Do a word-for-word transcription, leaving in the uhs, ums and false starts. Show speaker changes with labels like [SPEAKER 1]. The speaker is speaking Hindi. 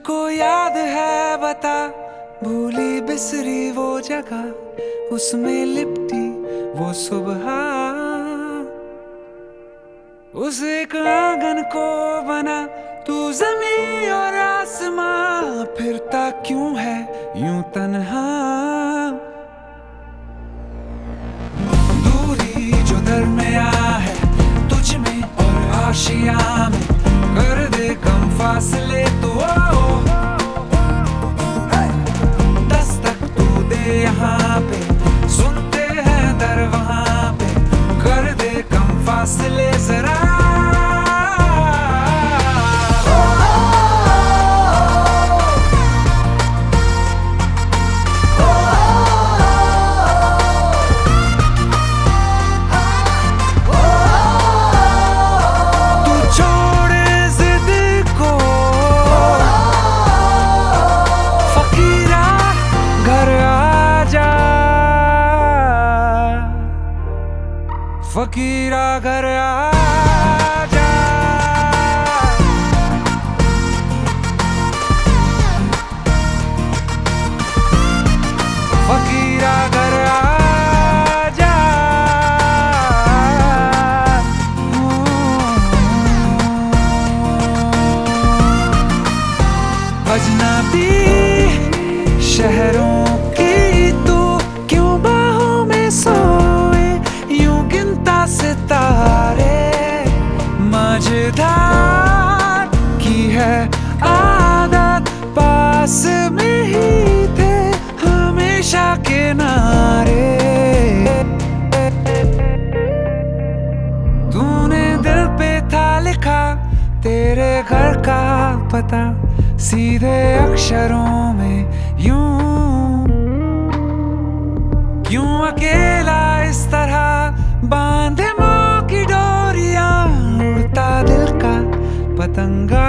[SPEAKER 1] तुझको याद है बता, भूली बिसरी वो जगह, उसमें लिपटी वो सुबह, उस एक आंगन को बना तू ज़मीं और आसमां, फिरता क्यों है यूं तन्हा। दूरी जो दरमिया है तुझ में और आशिया में, कर दे कम फासले तो दस्तक तू दे यहाँ पे, सुनते हैं दर वहाँ पे, कर दे कम फासले जरा। फकीरा घर आजा, फकीरा घर आजा, अजनबी शहरों की तू क्यों बाहों में सोए, यूं गिनता सितारे, मझधार की है आदत, पास में ही थे हमेशा किनारे। तूने दिल पे था लिखा तेरे घर का पता, सीधे अक्षरों में यूं क्यों अकेला इस तरह बांधे मों की डोरियां, उड़ता दिल का पतंगा।